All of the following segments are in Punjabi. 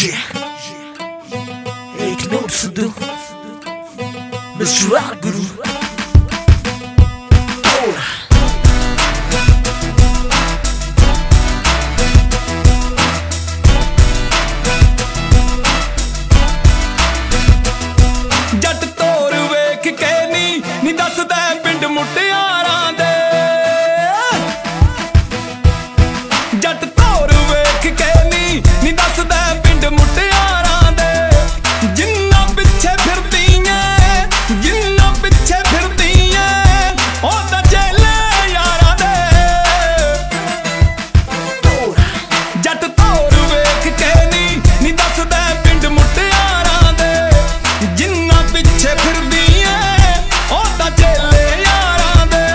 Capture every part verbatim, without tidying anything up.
Yeah. Ik nood ze doen. Bezwaar guru. ਜੱਟ ਤੋਰ ਵੇਖ ਕੇ ਨੀ ਨੀ ਦੱਸਦਾ ਪਿੰਡ ਮੁਟਿਆਰਾਂ ਦੇ। ਜੱਟ ਤੋਰ ਵੇਖ ਕੇ ਨੀ ਨੀ ਦੱਸਦਾ ਪਿੰਡ ਮੁਟਿਆਰਾਂ ਦੇ। ਜਿੰਨਾ ਪਿੱਛੇ ਫਿਰਦੀ ਐ ਜਿੰਨਾ ਪਿੱਛੇ ਫਿਰਦੀ ਐ ਉਹ ਤਾਂ ਚੇਲੇ ਯਾਰਾਂ ਦੇ। ਜੱਟ ਤੋਰ ਵੇਖ ਕੇ ਨੀ ਨੀ ਦੱਸਦਾ ਪਿੰਡ ਮੁਟਿਆਰਾਂ ਦੇ। ਜਿੰਨਾ ਪਿੱਛੇ ਫਿਰਦੀ ਐ ਉਹ ਤਾਂ ਚੇਲੇ ਯਾਰਾਂ ਦੇ।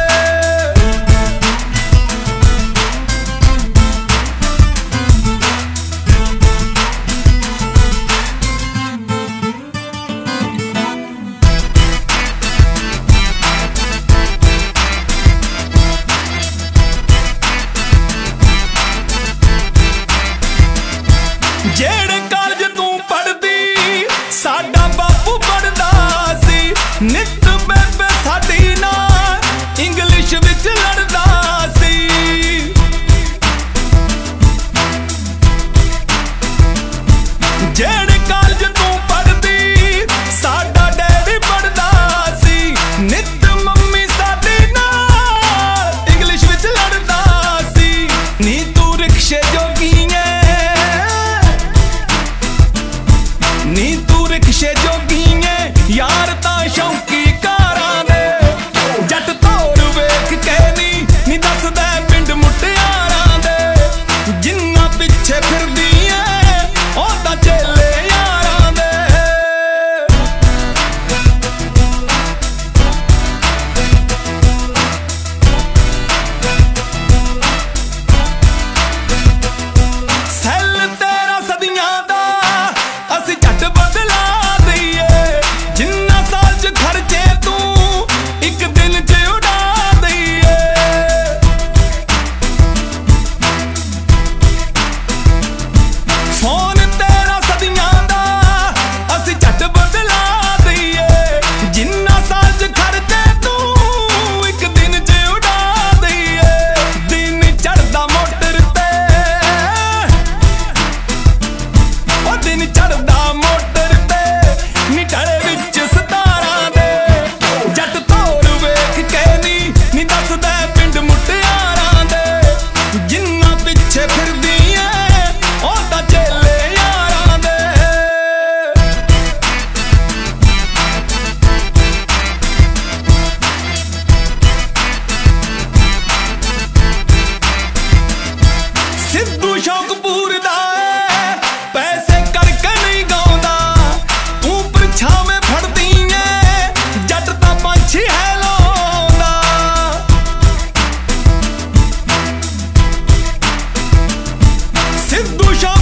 ਜਿਹੜੇ ਕਾਲਜ ਤੂੰ ਪੜ੍ਹਦੀ ਸਾਡਾ ਬਾਪੂ ਪੜ੍ਹਦਾ ਸੀ। ਨਿੱਤ ਬੇਬੇ ਸਾਡੀ ਨਾਲ ਇੰਗਲਿਸ਼ ਵਿੱਚ ਲੜਦਾ ਸੀ। ਜਿਹੜੇ ਕਾਲਜ ਤੂੰ ਪੜ੍ਹਦੀ ਸਾਡਾ ਡੈਡੀ ਪੜ੍ਹਦਾ ਸੀ। ਨਿੱਤ ਮੰਮੀ ਸਾਡੀ ਨਾਲ ਇੰਗਲਿਸ਼ ਵਿੱਚ ਲੜਦਾ ਸੀ। ਨੀ ਤੂੰ ਰਿਕਸ਼ੇ ਜੋਗੀ ਐ ਨੀ ਤੂੰ ਰਿਕਸ਼ੇ ਜੋਗੀ ਐ ਯਾਰ ਤਾਂ ਸ਼ੌਂਕੀ ਕਾਰਾਂ ਦੇ। ਜੱਟ ਤੋਰ ਵੇਖ ਕੇ ਨੀ ਨੀ ਦੱਸਦਾ ਪਿੰਡ ਮੁਟਿਆਰਾਂ ਦੇ। ਜਿੰਨਾ ਪਿੱਛੇ ਫਿਰਦੀ ਐ ਉਹ ਤਾਂ ਚੇਲੇ ਯਾਰਾਂ ਦੇ। ਸੈੱਲ ਤੇਰਾ ਸਦੀਆਂ ਦਾ ਅਸੀਂ ਝੱਟ ਬਦਲਾ ਦਈਏ। ਜਿੰਨਾ ਸਾਲ ਚ ਖਰਚੇ ਤੂੰ ਇੱਕ ਦਿਨ ਚ ਉਡਾ ਦਈਏ। ਫੋਨ ਤੇਰਾ ਸਦੀਆਂ ਦਾ ਅਸੀਂ ਝੱਟ ਬਦਲਾ ਦਈਏ। ਜਿੰਨਾ ਸਾਲ ਚ ਖਰਚੇ ਤੂੰ ਇੱਕ ਦਿਨ ਚ ਉਡਾ ਦਈਏ। ਦਿਨ ਚੜ੍ਹਦਾ ਮੋਟਰ ਤੇ ਉਹ ਦਿਨ ਚੜ੍ਹਦਾ ਮੋਟਰ ਤੇ ਨੀ ਢਲੇ ਵਿੱਚ ਸਤਾਰਾਂ ਦੇ। ਜੱਟ ਤੋਰ ਵੇਖ ਕੇ ਨੀ ਨੀ ਦੱਸਦਾ ਪਿੰਡ ਮੁਟਿਆਰਾਂ ਦੇ। ਜਿੰਨਾ ਪਿੱਛੇ ਫਿਰਦੀ ਐ ਉਹ ਤਾਂ ਚੇਲੇ ਯਾਰਾਂ ਦੇ। ਸਿੱਧੂ ਸ਼ੌਕਪੂਰ ਦਾ ਐ ਪੈਸੇ ਕਰਕੇ ਨਹੀਂ ਗਾਉਂਦਾ। ਤੂੰ ਪਰਛਾਵੇਂ ਫੜਦੀ ਐ ਜੱਟ ਤਾਂ ਪੰਛੀ ਹੈ ਲਾਉਂਦਾ। ਸਿੱਧੂ